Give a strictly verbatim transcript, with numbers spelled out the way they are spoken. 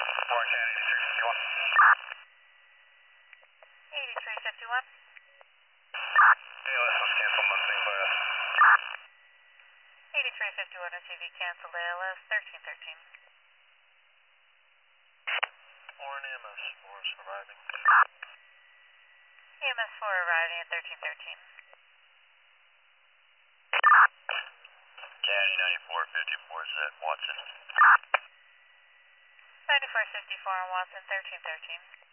Orange County eighty-three fifty-one. eighty-three fifty-one. A L S was canceled, Mustang by us. eighty-three fifty-one S U V canceled A L S thirteen thirteen. Warren E M S four is arriving. E M S four arriving at thirteen thirteen. County ninety-four fifty-four is at Watson. ninety-four fifty-four on Watson thirteen thirteen.